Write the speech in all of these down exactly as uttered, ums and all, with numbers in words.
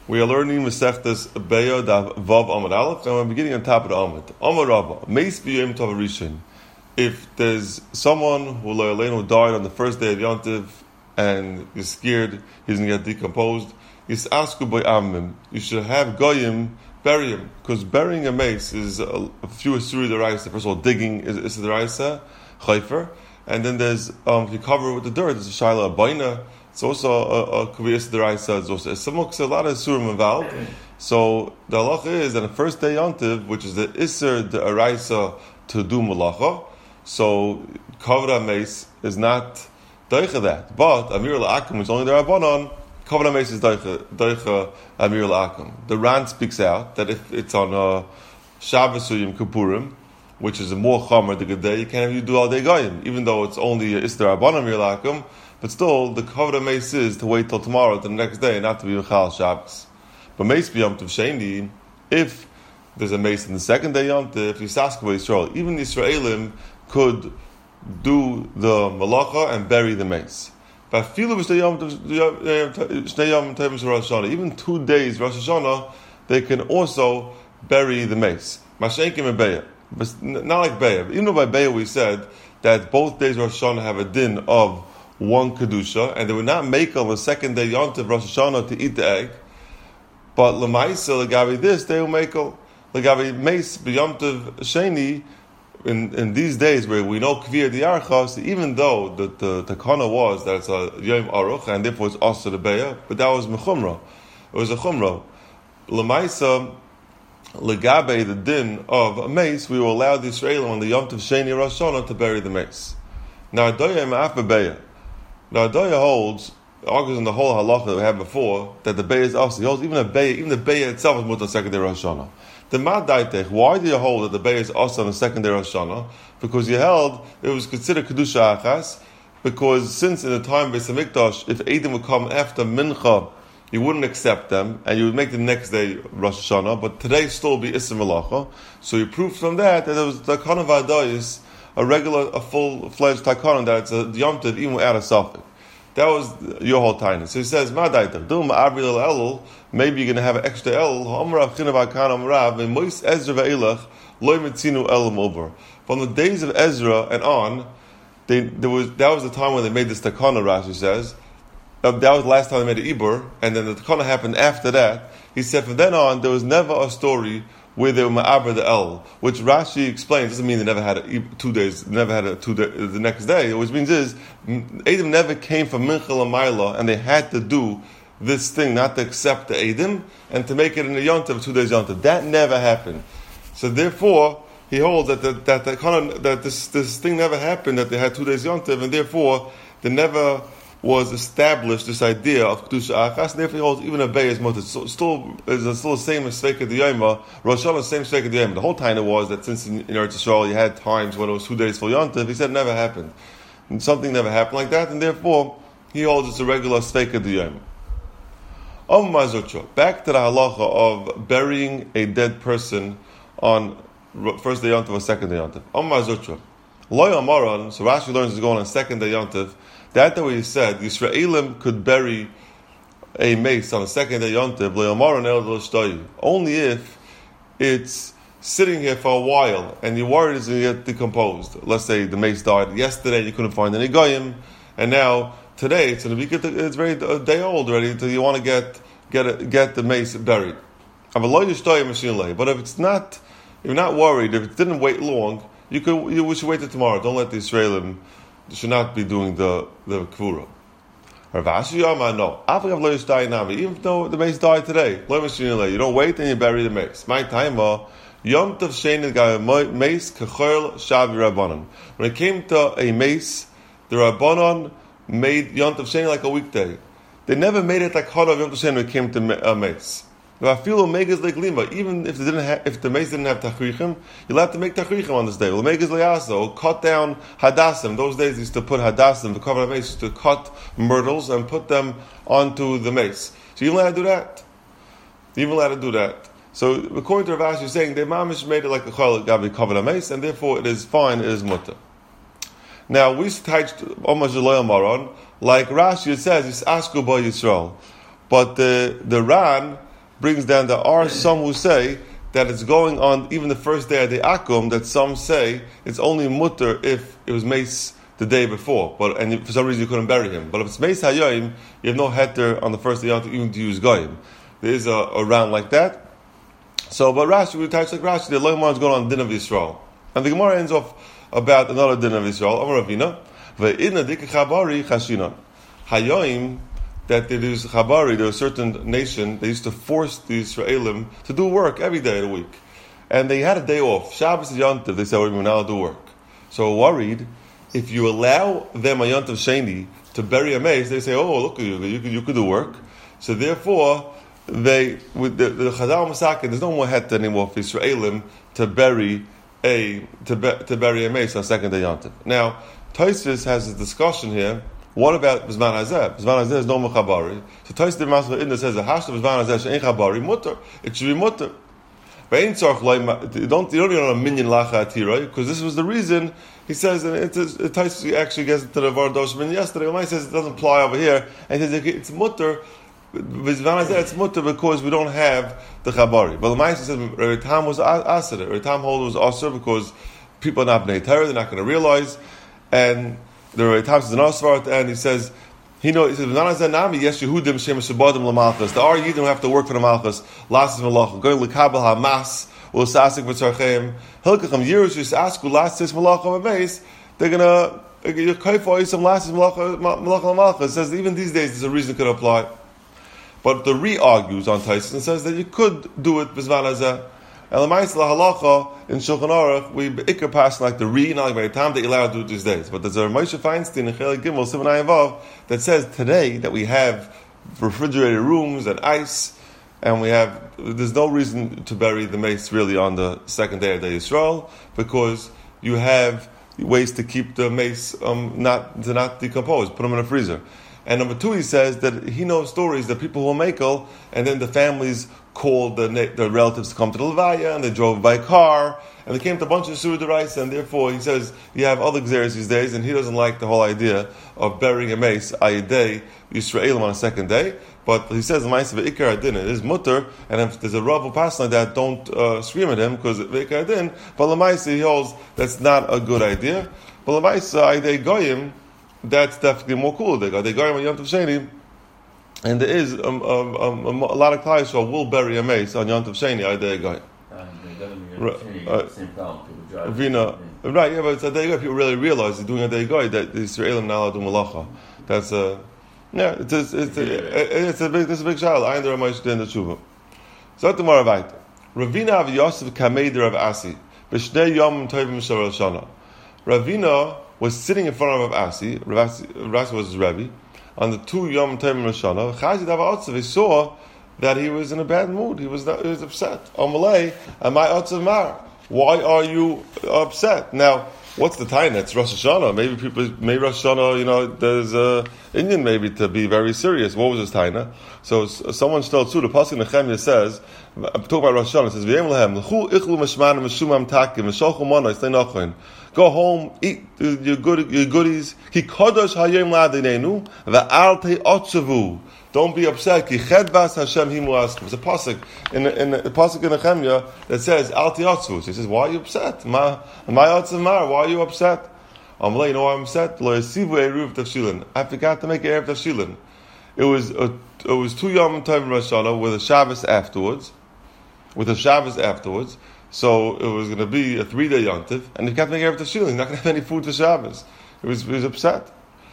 We are learning Masechtas Beya Dav Vav Amud Aleph, and we're beginning on top of the Amud. Amud Rabbah, Meis B'Yom Tov Rishon. If there's someone who who died on the first day of Yontiv, and you're scared he's going to get decomposed, Yis'asku by Amim. You should have Goyim bury him, because burying a mace is a, a few Asuri Deraisa. First of all, digging is, is Deraisa, Chayfer, and then there's um, if you cover it with the dirt, there's a Shaila Abayna. It's also a, a Kaviyas Deraisa. It's also a, a lot of Asurim involved. So the halacha is that the first day Yontiv, which is the Isser Deraisa to do Malacha, so Kavra Mace is not Daicha that. But Amir La'akim is only the Rabbanon. Kavra Mace is Daicha Amir La'akim. The Ran speaks out that if it's on a Shabbos or Yom Kippurim, which is a more Chomer the good day, you can't even do all day Goyim, even though it's only Isser Rabbanon Amir La'akim. But still, the Kavra Mace is to wait till tomorrow, to the next day, not to be Mechal Shabbos. But Mace B'Yom Tov Sheni, if there's a mace in the second day Yom Tov, Yisasku Yisrael, even the Yisraelim could do the Malacha and bury the mace. Even two days Rosh Hashanah, they can also bury the mace. Mashenkim and Beya. But not like Beya. Even though by Beya we said that both days Rosh Hashanah have a din of one kedusha, and they would not make on the second day Yontiv Rosh Hashanah to eat the egg. But lemaisa legabi this they will make legabi meis b'yomtiv sheni. In in these days where we know kviyah diarchas, even though the the takana was that it's a yom aruch and therefore it's also the beya, but that was mechumra. It was a chumra. Lemaisa legabi the din of a mace, we will allow the Israelim on the Yomtiv Sheni Rosh Hashanah to bury the mace. Now doya ma'af beya. Now, Adoya holds, argues in the whole halacha that we had before, that the Beya is also, he holds even a Beya, even the Beya itself is mutar second day Rosh Hashanah. The Madaitech, why do you hold that the Beya is also on the second day Rosh Hashanah? Because you held it was considered Kedusha Achas, because since in the time of Beis HaMikdash, if Eidim would come after Mincha, you wouldn't accept them, and you would make the next day Rosh Hashanah, but today still be Isser Malacha. So you proved from that that it was the Takana V'Adoyis, a regular, a full-fledged takana that it's a Yom Tov even without a suffix. That was your whole time. So he says, "Ma'adaita, do ma'abril elul. Maybe you're going to have an extra elul. Ha'amrav chinav hakan amrav ve'mois Ezra ve'elach loy mitzinu elam over." From the days of Ezra and on, they, there was that was the time when they made this takana. Rashi says uh, that was the last time they made the ibur, and then the takana happened after that. He said, from then on, there was never a story where they were ma'abra the el, which Rashi explains doesn't mean they never had a, two days, never had a two day, the next day. Which means is Edom never came from Mincha L'Mayla, and they had to do this thing, not to accept the Edom and to make it in the Yontiv, two days Yontiv. That never happened. So therefore, he holds that the, that the, that this this thing never happened, that they had two days Yontiv, and therefore they never was established this idea of Kedusha Achas, and therefore he holds even a Beya is mutar. So still is still the same as Sveika D'Yoma. Rosh Hashanah is the same Sveika D'Yoma. The whole time it was that since in, in Eretz Yisrael you had times when it was two days for Yontiv, he said it never happened. And something never happened like that, and therefore he holds it's a regular Sveika D'Yoma. Back to the halacha of burying a dead person on first day Yontiv or second day Yontiv. Loy Amaran, so Rashi learns is going on second day Yontiv. That the way he said, Yisraelim could bury a mace on the second day Yontiv, only if it's sitting here for a while and you're worried it's going to get decomposed. Let's say the mace died yesterday, you couldn't find any goyim, and now today it's going to be it's very a day old already. Until you want to get get a, get the mace buried. But if it's not, if you're not worried, if it didn't wait long, you could you we should wait till tomorrow. Don't let the Israelim. You should not be doing the the kvura. Rav Ashi Yama, no. Even though the mace died today, you don't wait and you bury the mace. My time, Yom Tov Sheni mace kachol shavi rabbanon. When it came to a mace, the rabbanon made Yom Tov Sheni like a weekday. They never made it like hard of Yom Tov Sheni when it came to a mace. Even if they didn't have, if the mace didn't have tachrichim, you'll have to make tachrichim on this day. Or cut down hadassim. Those days they used to put hadassim, to cover the mace, to cut myrtles and put them onto the mace. So you're allowed to do that. You're allowed to do that. So according to Rav Ashi, saying the mamish made it like a chol gabi covered a mace, and therefore it is fine, it is mutter. Now we touched Omar Maron, like Rashi says, it's Ashku by Yisrael. But the the Ran brings down there are some who say that it's going on even the first day of the Akum, that some say it's only mutter if it was mace the day before, but and for some reason you couldn't bury him. But if it's mace hayoim, you have no heter on the first day of even to use goyim. There is a, a round like that. So, but Rashi, we touch like Rashi, the Loimar is going on Din of Yisrael. And the Gemara ends off about another Din of Yisrael, Amar Ravina, ve'idna dika chabari chashinon. Hayoim, that there is chabari, there was a certain nation, they used to force the Israelim to do work every day of the week. And they had a day off. Shabbos and Yontiv, they said, we're now do work. So worried, if you allow them a Yontiv Sheni to bury a mace, they say, oh, look at you, you could, you could do work. So therefore, they, with the, the Chazal Masakin, there's no more het anymore for Israelim to bury a, to, be, to bury a mace on second day Yontiv. Now, Tosfos has a discussion here. What about B'zman Hazeh? B'zman Hazeh is no Chabari. So Tosfos the Masva Inda says a hashtav B'zman Hazeh she'en Chabari mutter. It should be mutter. You don't you don't need a minyan lacha atiroi, because this was the reason. He says, and it's a, it actually gets into the Vardosh min yesterday. Omai says it doesn't apply over here, and he says it's mutter. B'zman Hazeh it's mutter because we don't have the Chabari. But Omai says Rabbi Tam was aser. Rabbi Tam hold was aser because people are not bnei Torah, they're not going to realize, and the Rabbi Tam says an asvar at the end. He says. He knows. He says, "Nami yes Yehudim shem shabadim lamalchus." The Ar Yehudim have to work for the malchus. Lasses malach going lekabel hamas ulasasik v'tzarcheim. Hilkachem yerush yisasku lasses malach hameis. They're gonna you kaifa some lasses malach malach lamalchus. Says even these days there's a reason it could apply. But the re argues on Tyson and says that you could do it b'zman hazeh. And the Ma'aseh halacha in Shulchan Aruch we ikar pass like the re, not like by the time that you're allowed to do it these days. But there's a Moshe Feinstein in Chelik Gimel Sivan Ayavav that says today that we have refrigerated rooms and ice, and we have there's no reason to bury the mace really on the second day of the Yisrael because you have ways to keep the mace um, not to not decompose. Put them in a freezer. And number two, he says that he knows stories that people will makel, and then the families called the, the relatives to come to the Levaya, and they drove by car, and they came to a bunch of Surah Deraisa, and therefore he says you have other Xeris these days, and he doesn't like the whole idea of burying a mace Ayidei Yisraelim on a second day. But he says the Ma'aseh v'ikar adin it is mutter, and if there's a Rav who passes like that, don't uh, scream at him because v'ikar adin. But the Ma'aseh he holds that's not a good idea. But the Ma'aseh Ayidei Goyim. That's definitely more cool. They go, they go on Yom Tov Sheni, and there is um, um, um, um, a lot of Klal Yisrael will bury a mace on Yom Tov Sheni. I they go. Vina, right? Yeah, but it's a day go. People really realize they're doing a day go that the Israelim now do malacha. That's a yeah. It's a, it's a, it's a big it's a big shal. I under Ramesh in the tshuva. So tomorrow right. Ravina av Yosef Kameider of Asi b'shnei Yom Tovim Shel Shana. Ravina was sitting in front of Rav Asi, Rav Asi was his Rebbe, on the two Yom Tovim Rosh Hashanah. Chazid Avaotzav, he saw that he was in a bad mood. He was not, he was upset. Amalei, Amai Otzav Mar. Why are you upset? Now, what's the time? It's Rosh Hashanah. Maybe people, maybe Rosh Hashanah, you know, there's a Indian maybe to be very serious. What was his taina? So someone still too. The pasuk in Nehemiah says, I'm talking about Rosh Hashanah. It says, "V'yem lehem l'chu ichlu meshman meshumam takim v'sholchu monai stay nachin." Go home, eat your good your goodies. Ki kodesh hayom la'adinenu v'al te'otzavu. Don't be upset. Ki chedvas Hashem himu askim. It's a pasuk in in the pasuk in Nehemiah that says al te'otzavu. So he says, why are you upset? Ma my otzav mar. Why are you upset? I'm like, you know why I'm upset? Lo yasivu eruv tafshilin. I forgot to make eruv tafshilin. It was a, it was two Yom Tovim Rosh Hashanah with a Shabbos afterwards, with a Shabbos afterwards. So it was going to be a three day Yom Tov, and he can't make eruv tafshilin. He's not going to have any food for Shabbos. He was he was upset.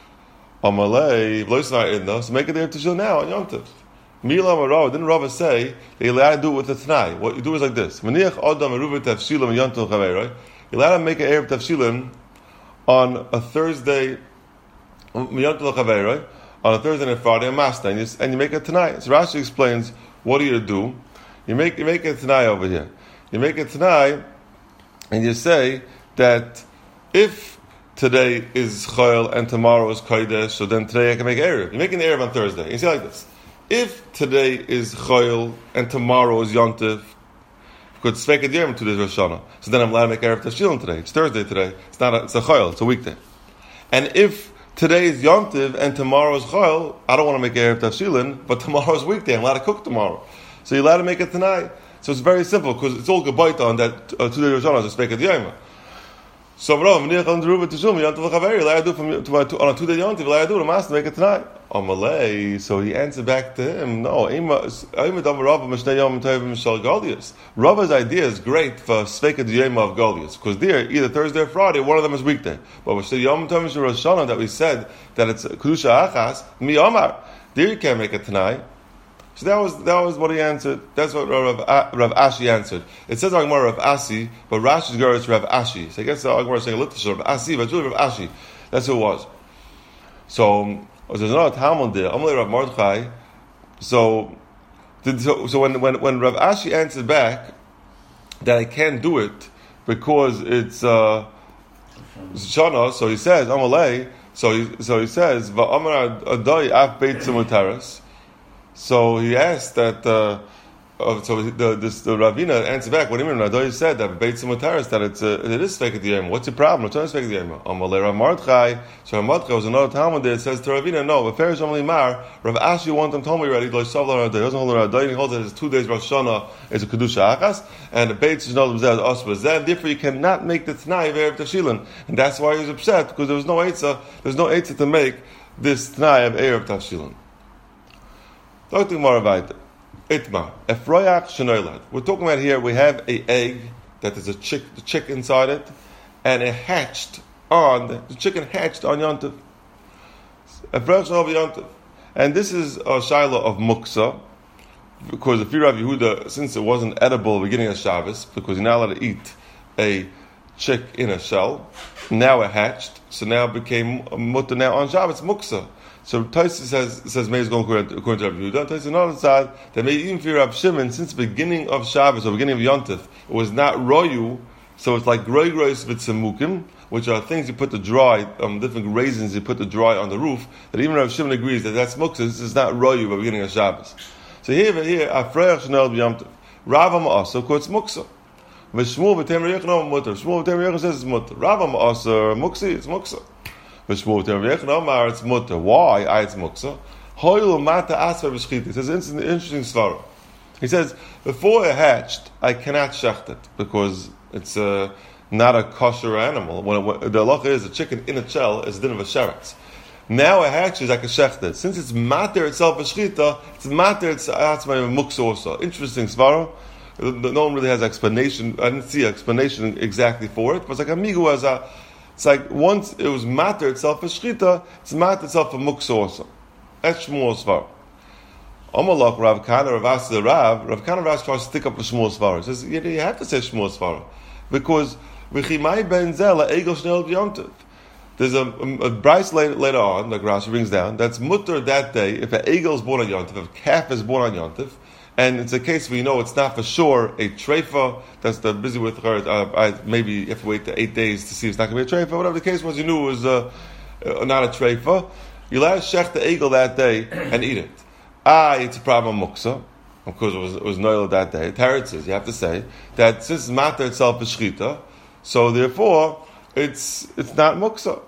Amalei v'loisnai idna. So make it eruv tafshilin now on Yom Tov. Mila Marav didn't Rava say that you're allowed to do it with the Tanai. What you do is like this: Maniach Adam eruv tafshilin Yom Tov chaveiroi. You're allowed to make an eruv tafshilin on a Thursday Yom Tov chaveiroi. On a Thursday and Friday, a master, and you, and you make it tonight. So Rashi explains, what do you do? You make you make it tonight over here. You make it tonight, and you say that if today is Chayil and tomorrow is Kodesh, so then today I can make Erev. You make an Erev on Thursday. You say like this: if today is Chayil and tomorrow is Yom Tov, because Tzvek Adiyim today is Rosh Hashanah, so then I'm allowed to make Erev Tashilin today. It's Thursday today. It's not. A, it's a Chayil. It's a weekday. And if today is Yom Tov and tomorrow is Chayil, I don't want to make Erev Tashilin, but tomorrow is weekday. I'm allowed to cook tomorrow. So you're allowed to make it tonight. So it's very simple because it's all gebaita on that uh, two days Rosh Hashanah is Speket Yoma. So Rav, when you come to Ruva Tishum, you don't have a allowed to do from to, to, on a two day Yontif, allowed to do the master make it tonight. On Malay, so he answered back to him, no, Rava's idea is great for Sveket Yoma of Goliath, because there, either Thursday or Friday, one of them is weekday. But with the Yom Tov Rosh Hashanah that we said that it's Kedusha Achas, Mi Omar, there you can't make it tonight. So that was that was what he answered. That's what Rav, Rav Ashi answered. It says Agmar Rav Asi, but Rashi's girl is Rav Ashi. So I guess the Agmar is saying Little Rav Asi, but it's really Rav Ashi. That's who it was. So there's another Talmud there. Amalei Rav Mordechai. So, so, so when, when when Rav Ashi answered back that I can't do it because it's uh, Shana, so he says Amalei. So he so he says Va'amar Adai Af Beit Tzimutaris. So he asked that. Uh, Uh, so the this, the Ravina answered back. What do you mean? Radoi said that Beit Simutaris that it's uh, it is Sveket Yoma. What's the problem? It's not Sveket Yoma. Amalei Rav Mordechai. So Rav Mordechai was another Talmud there. It says to Ravina, no. But Farish Amalei Mar. Rav Ashi one time told me already. Lo Yisavla Radoi. He doesn't hold Radoi. He holds that it's two days Rosh Hashanah is a Kedusha Achas, and the Beit Shnol B'Zeh is Os B'Zeh. Therefore, you cannot make the Tanai of Erev Tavshilin, and that's why he was upset because there was no Eitzah. There's no Eitzah to make this Tanai of Erev Tavshilin. Talk to Gemara weiter. Itma, Efroyach Shenoilad. We're talking about here, we have a egg that is a chick, the chick inside it, and it hatched on, the chicken hatched on Yontif. Efroyach Shenoilad Yontif. And this is a Shiloh of Muksa, because if you Rav Yehuda, since it wasn't edible at the beginning of Shabbos, because you're not allowed to eat a chick in a shell, now it hatched, so now it became mutter now on Shabbos, Muksa. So Taisa says says Meir is going according to Rav Yehuda. Taisa on the other side that maybe even for Rav Shimon, since the beginning of Shabbos or beginning of Yontif, it was not royu, so it's like groi grois v'tzemukim, which are things you put to dry, um, different raisins you put to dry on the roof. That even Rav Shimon agrees that that's muksa. This is not royu by the beginning of Shabbos. So here, here, Afreich Shnel b'Yontif. Rav Amasa, quotes muksa. V'shmuel v'tem reyechno mutter. Shmuel v'tem reyechno says it's mutter. Rav Amasa, muksa, it's muksa. It's mutter. Why? I it's muksa. He says it's an interesting svara. He says before it hatched, I cannot shecht it because it's uh, not a kosher animal. When, it, when the halacha is a chicken in a shell is a din of a sheretz. Now it hatches, I can shecht it. Since it's matter itself a shchita, it's matter it's atzmai muksa also. Interesting svara. No one really has explanation. I didn't see an explanation exactly for it, but it's like amigu as a. It's like once it was matter itself for shchita, it's matter itself for muksa also. That's Shmuel's svar. Amalach Rav Kana Rav Asi the Rav Rav Kana Rav tries to stick up for Shmuel's svar. He says you, you have to say Shmuel's svar because v'chimai ben zela egel shnel b'yontiv. There's a, a, a Bryce later, later on, like Rashi brings down, that's mutter that day if an egel is born on yontiv, if a calf is born on yontiv. And it's a case where you know it's not for sure a treifa. That's the busy with her. Uh, I, maybe you have to wait to eight days to see if it's not going to be a treifa. Whatever the case was, you knew it was uh, uh, not a treifa. You let shech the egel that day and eat it. Ah, it's a problem muksa. Of course, it was it was noila that day. Teretz says you have to say that since matter itself is shchita, so therefore it's it's not muksa.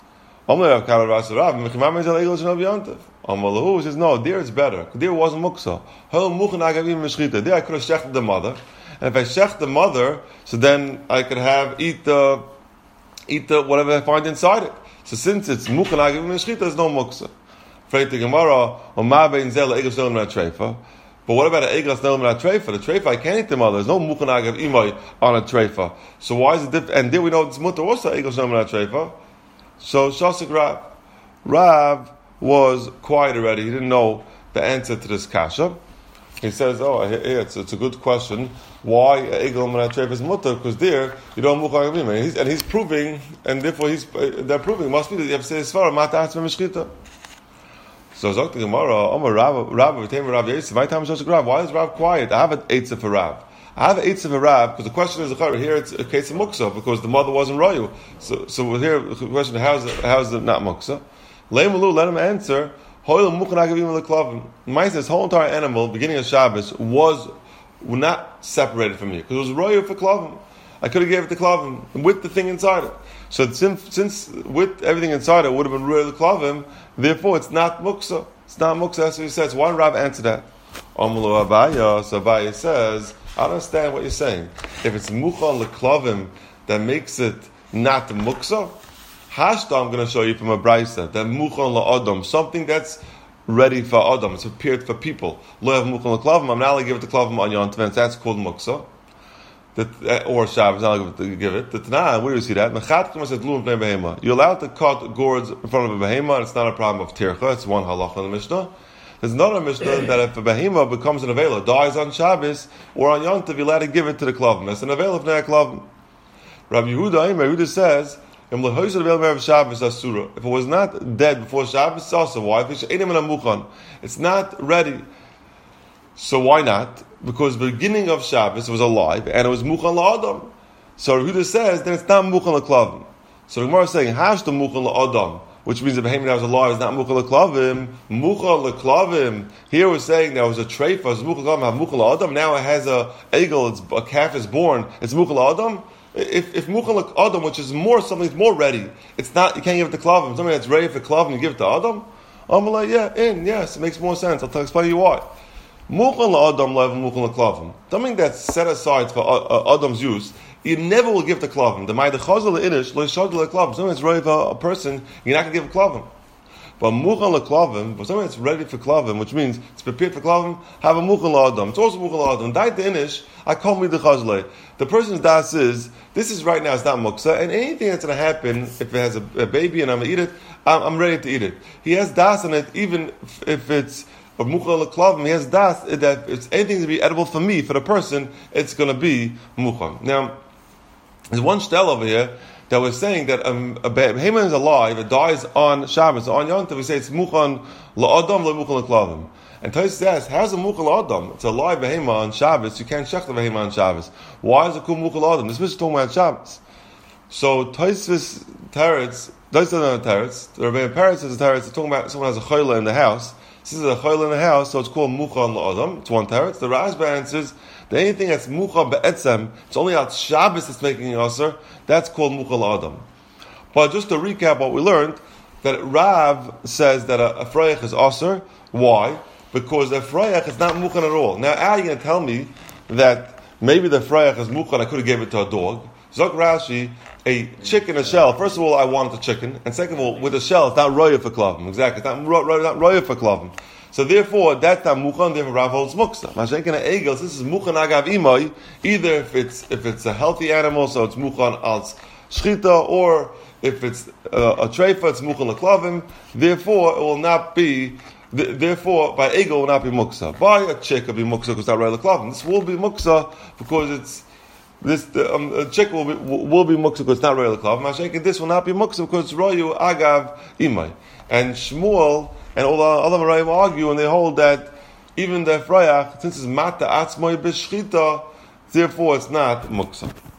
Amalahu says, no, there it's better. There it wasn't muksa. There I could have shechted the mother. And if I shecht the mother, so then I could have, eat the, eat the, whatever I find inside it. So since it's mukha nagavim meshchita, there's no muksa. Freit the Gemara, Oma bein zel egel shnel min ha-treifa. But what about an egel shnel min ha-treifa? The treifa, I can't eat the mother. There's no mukha nagav imay on a treifa. So why is it different? And there we know it's mutter also egel shnel min ha-treifa. So Shasik Rav. Rav was quiet already. He didn't know the answer to this kasha. He says, "Oh, here, it's, it's a good question. Why egel min ha-treifa is mutter? Because there you don't mukha nagav imay, and he's proving, and therefore he's they're proving must be that you have to say svara matas meshchita." So Zok the Gemara, Omar Rav, Rav, V'teim Rav Yosef. My time is Shasik Rav. Why is Rav quiet? I have an eitzah for Rav. I have an eitzah for Rav because the question is here it's a case of muksa because the mother wasn't royu. So, so here the question: how is it, how is it not muksa? Leimalu, let him answer. Mine says, whole entire animal, beginning of Shabbos, was not separated from me because it was royu for klavim. I could have gave it to klavim with the thing inside it. So since, since with everything inside it would have been royu to klavim, therefore it's not muksa. It's not muksa. That's what he says. Why did Rav answer that? Amlu Abaya, so Abaya says, I don't understand what you're saying. If it's muchal leklavim that makes it not muksa, hashta, I'm going to show you from a braysa that muchal la'adam, something that's ready for adam, it's prepared for people. Lo have muchal leklavim, I'm not allowed to give it to klavim on Yom Tov, that's called muksa. That, or Shabbos, I'm not allowed to give it. The Tanah, where do you see that? You're allowed to cut gourds in front of a behema, and it's not a problem of tircha. It's one halacha in the Mishnah. There's another Mishnah that if a behema becomes an avela, dies on Shabbos or on Yom Tov, you're allowed to give it to the klavim. That's an avela of Nea klavim. Rabbi Yehuda, Rabbi Yehuda says, if it was not dead before Shabbos, also why? It's not ready. So why not? Because the beginning of Shabbos was alive and it was muchal la'adam. So Rabbi Yehuda says, then it's not muchal la'klavim. So the Gemara is saying, hash the muchal la'adam, which means the behemoth that was alive is not muchal la'klavim. Muchal la'klavim. Here we're saying there was a treifa, it's muchal la'adam, have muchal la'adam. Now it has a egel, it's, a calf is born, it's muchal la'adam. If if muchal la'adam, which is more something that's more ready, it's not, you can't give it to klavim. Something that's ready for klavim, you give it to adam. I'm like, yeah, in, yes, it makes more sense. I'll explain to you why. Muchal la'adam level muchal la'klavim. Something that's set aside for uh, Adam's use, you never will give to klavim. The ma'id chazal le'inish lo yishad le'klavim. Something that's ready for a person, you're not going to give a klavim. But muchal la'klavim, but something that's ready for klavim, which means it's prepared for klavim, have a muchal la'adam. It's also muchal la'adam. Dai the inish, I call me the chazal. The person's das is, this is right now, it's not muksa, and anything that's going to happen, if it has a, a baby and I'm going to eat it, I'm, I'm ready to eat it. He has das in it, even if, if it's Or muchal leklavim, he has das that it's anything to be edible for me, for the person, it's going to be muchal. Now, there's one shtel over here that was saying that um, a behema is alive, it dies on Shabbos, on Yom Tov, we say it's muchal la'adam, le'muchal leklavim. And Tosfos asks, how's a muchal la'adam? It's a live behema on Shabbos, you can't shech the behema on Shabbos. Why is it called muchal la'adam? This is talking about Shabbos. So Tosfos teretz, Tosfos teretz, the Rebbeinu Peretz is a teretz, it's talking about someone has a chayla in the house. This is a chayla in the house, so it's called muchal la'adam. It's one teretz. The Rashba answers that anything that's muchal be'etzem, it's only out Shabbos that's making an aser, that's called muchal la'adam. But just to recap what we learned, that Rav says that a, a freyach is aser. Why? Because the freyach is not muchal at all. Now, are you going to tell me that maybe the freyach is muchal, I could have gave it to a dog? Zok Rashi, a chicken, a shell. First of all, I wanted the chicken, and second of all, with a shell, it's not roya for klavim. Exactly, it's not, ro- not roya for klavim. So therefore, that's not muchan. Therefore, Rav holds muksa. Mashenken egels. This is muchan agav imay. Either if it's if it's a healthy animal, so it's muchan als shchita, or if it's uh, a treifa, it's muchan leklavim. Therefore, it will not be. Th- therefore, by egel, it will not be muksa. By a chick, it will be muksa because it's not roya leklavim. This will be muksa because it's. This the um, uh, chick will be will be muksa because it's not royal klav. Mashenkin, this will not be muksa because it's royu agav imay. And Shmuel and all the other Marayim argue and they hold that even the frayach, since it's mata atzmoy b'shchita, therefore it's not muksa.